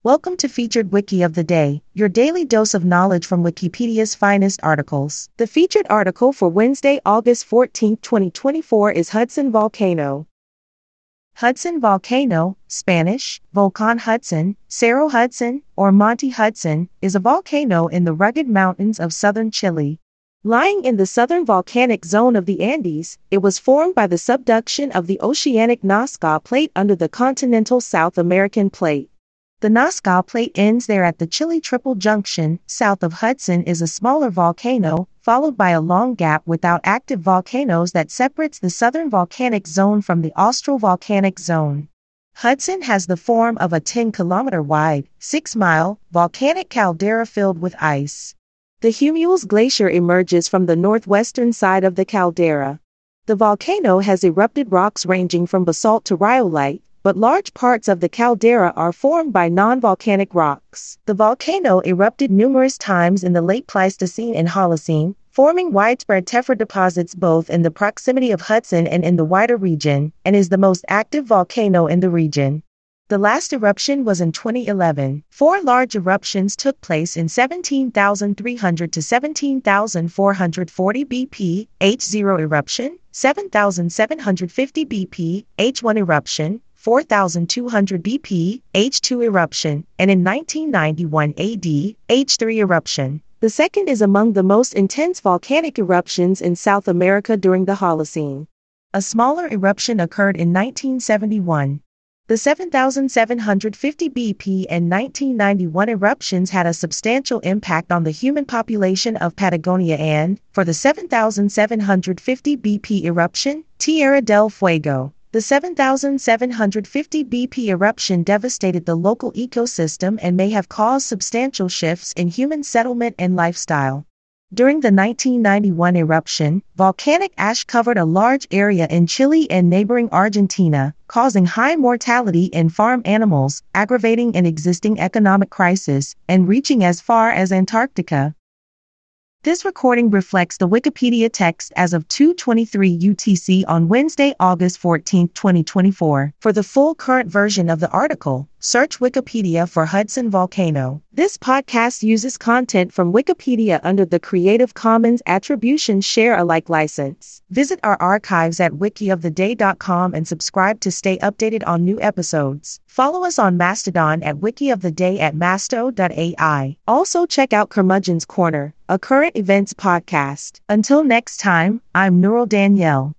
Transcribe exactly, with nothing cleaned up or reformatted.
Welcome to Featured Wiki of the Day, your daily dose of knowledge from Wikipedia's finest articles. The featured article for Wednesday, August fourteenth, twenty twenty-four is Hudson Volcano. Hudson Volcano, Spanish, Volcán Hudson, Cerro Hudson, or Monte Hudson, is a volcano in the rugged mountains of southern Chile. Lying in the southern volcanic zone of the Andes, it was formed by the subduction of the oceanic Nazca Plate under the continental South American Plate. The Nazca Plate ends there at the Chile Triple Junction. South of Hudson is a smaller volcano, followed by a long gap without active volcanoes that separates the southern volcanic zone from the austral volcanic zone. Hudson has the form of a ten kilometer wide, six mile, volcanic caldera filled with ice. The Humules Glacier emerges from the northwestern side of the caldera. The volcano has erupted rocks ranging from basalt to rhyolite, but large parts of the caldera are formed by non-volcanic rocks. The volcano erupted numerous times in the late Pleistocene and Holocene, forming widespread tephra deposits both in the proximity of Hudson and in the wider region, and is the most active volcano in the region. The last eruption was in twenty eleven. Four large eruptions took place in seventeen thousand three hundred to seventeen thousand four hundred forty B P, H zero eruption, seven thousand seven hundred fifty B P, H one eruption, four thousand two hundred B P, H two eruption, and in nineteen ninety-one A D, H three eruption. The second is among the most intense volcanic eruptions in South America during the Holocene. A smaller eruption occurred in nineteen seventy-one. The seven thousand seven hundred fifty B P and nineteen ninety-one eruptions had a substantial impact on the human population of Patagonia and, for the seven thousand seven hundred fifty B P eruption, Tierra del Fuego. The seven thousand seven hundred fifty B P eruption devastated the local ecosystem and may have caused substantial shifts in human settlement and lifestyle. During the nineteen ninety-one eruption, volcanic ash covered a large area in Chile and neighboring Argentina, causing high mortality in farm animals, aggravating an existing economic crisis, and reaching as far as Antarctica. This recording reflects the Wikipedia text as of two twenty-three U T C on Wednesday, August fourteenth, twenty twenty-four. For the full current version of the article, search Wikipedia for Hudson Volcano. This podcast uses content from Wikipedia under the Creative Commons Attribution Share Alike license. Visit our archives at wiki of the day dot com and subscribe to stay updated on new episodes. Follow us on Mastodon at wikioftheday at masto dot A I. Also check out Curmudgeon's Corner, a current events podcast. Until next time, I'm Neural Danielle.